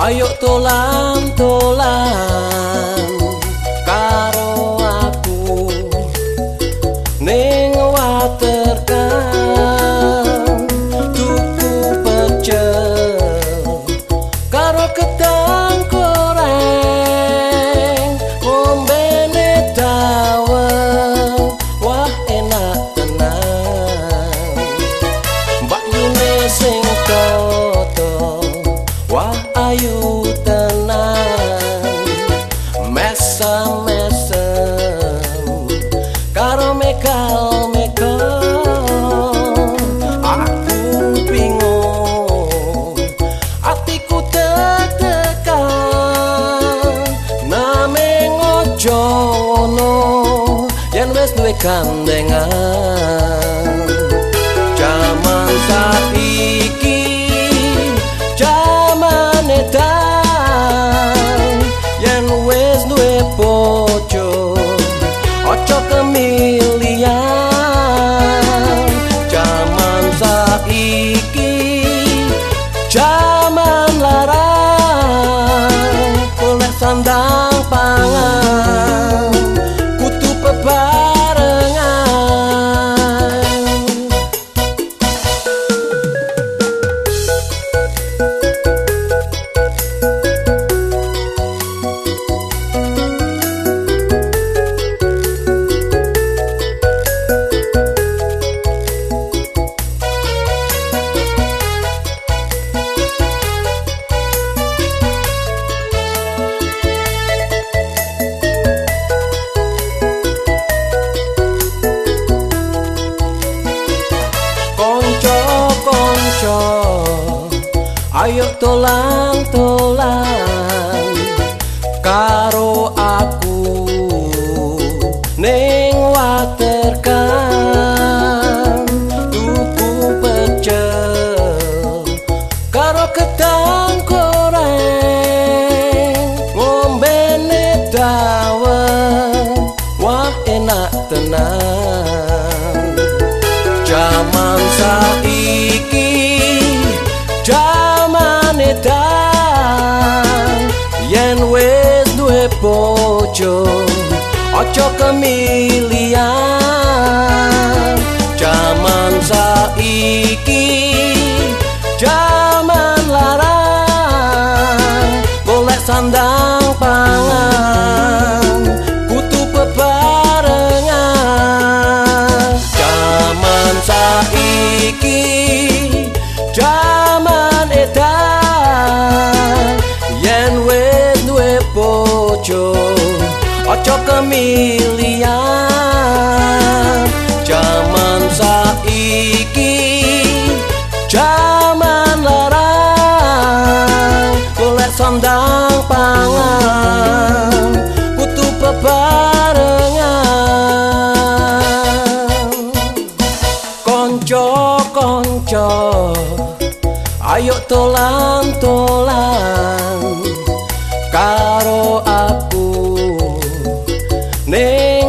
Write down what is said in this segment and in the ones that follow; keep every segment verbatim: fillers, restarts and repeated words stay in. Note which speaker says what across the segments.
Speaker 1: Ayo tolan-tolan karo aku ning Waterkan tuku pecel karo gedang goreng ngombene dawet wah enak tenan mbak Yune sing toto wah ayu tenan mesem-mesem karo mekal-mekal aku bingung atiku deg-degan name ngojo ngono yen wis duwe gandengan jaman saiki jaman edan yen wis duwe bojo ojo kemilian jaman saiki jaman larang golek sandang pangan kudu bebarengan. Ayo tolan-tolan karo aku ning Waterkan tuku pecel karo gedang goreng ngombene dawet wah enak tenan jaman saiki jaman edan yen wis duwe bojo ojo kemilian jaman saiki jaman larang golek sandang pangan kudu bebarengan jaman saiki jaman edan yen wis duwe bojo ojo kemilian jaman saiki jaman larang golek sandang pangan kudu bebarengan. Konco-konco ayo tolan-tolan karo aku ning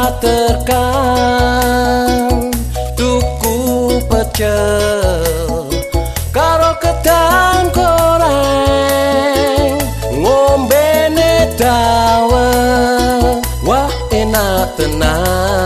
Speaker 1: Waterkan tuku pecel karo gedang goreng ngombene dawet wah enak tenan